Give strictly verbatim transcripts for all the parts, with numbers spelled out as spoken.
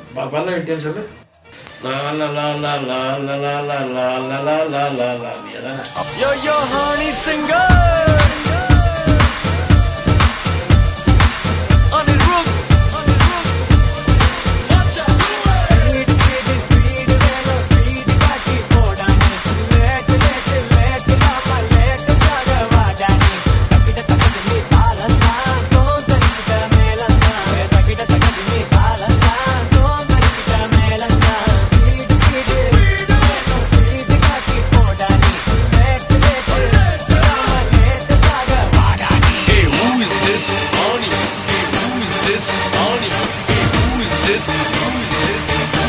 பண்ண விட்டேன்னு சொல்லு. லா லா லா லா லா லா லா லா லா லா லா லா லா. நீ அதானே Yo yo honey singer on the roof on the roof watch out speed speed speed velo speed kaati podani let let let lama let saga vadani takida takida ni talanta to takida melanta takida takida ni talanta to takida melanta speed speed velo speed kaati podani let let lama let saga vadani. Hey, who is this honey? Hey, who is this honey? Hey, who is this who is this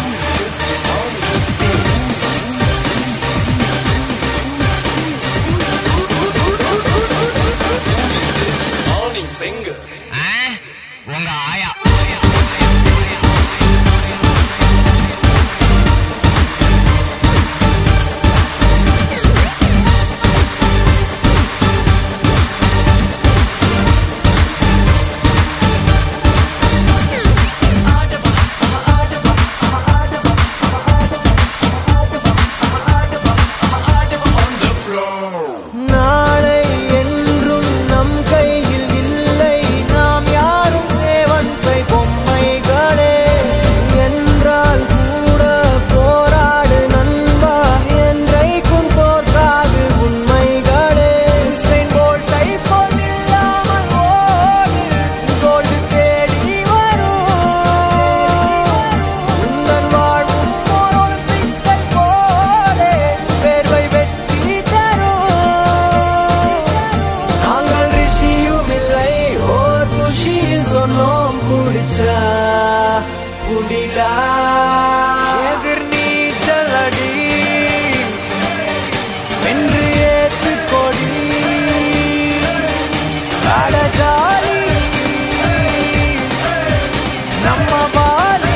honey singer உங்க ஆயா நாளை என்றும் நம் கையில் இல்லை நாம் யாரும் தேவன் கை பொம்மைகளே என்றால் கூட போராடு நண்பா என்றைக்கும் தோற்காது உண்மைகளே உசைன் போல்ட்டை போல் இல்லாமல் ஓடு கோல்டு தேடி வரும் உந்தன் வாழ்வும் ஓர் ஒலிம்பிக்கை போலே வேர்வை வெற்றி தரும் நாங்கள் ரிஷியும் இல்லை ஓர் குஷி சொன்னோம் குடிச்சா குடிடா எதிர் நீச்சல் அடி வென்று ஏத்து கொடி அட ஜாலி நம்ம பாலி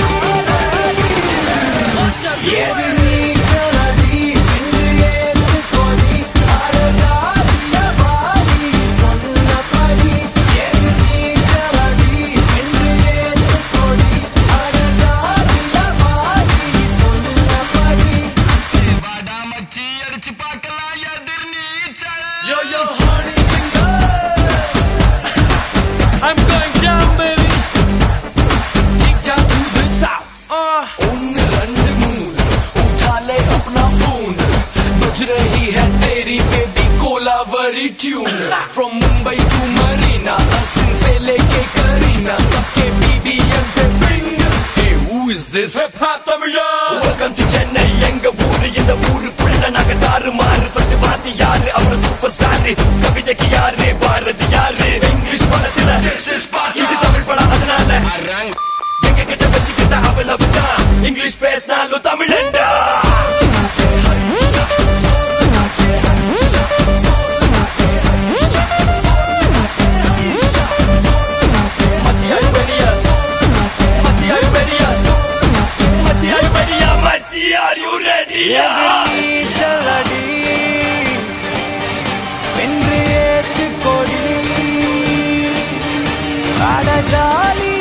எதிர் நீச்சல் அடி வென்று ஏத்து கொடி அட ஜாலிய பாலி சொன்னபடி எதிர் நீச்சல் அடி வென்று ஏத்து கொடி அட ஜாலிய பாலி சொன்னபடி வாடா மச்சி அடிச்சு பார்க்கலாம் எதிர் நீச்சல். yo yo honey singer I'm going down baby kick down to the south uh one two three उठा ले अपना फोन बज रही है तेरी baby Kolaveri tune from Mumbai to Marina Asin से लेके करीना सबके बीबीएम पे bring hey who is this hip hop Tamila welcome to Chennai எங்க ஊரு இந்த ஊருக்குள்ள நாங்க தாறுமாறு ஃபர்ஸ்ட் பாத்தி யாரு அவர் சூப்பர் ஸ்டார் கவிதைக்கு யாரு பாரதி யாரு இங்கிலீஷ் படத்துல இது தமிழ் படம் அதனால எங்க கிட்ட வச்சுக்கிட்ட அவ்வளவுதான் இங்கிலீஷ் பேசினாலும் தமிழண்டா மச்சி are you ready மச்சி are you ready மச்சி are you ready மச்சி are you ready எதிர் நீச்சல் அடி வென்று ஏத்து கொடி அட ஜாலி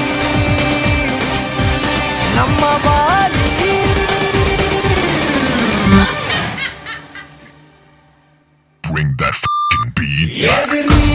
நம்ம பாலி Bring that f***ing beat back. எதிர் நீ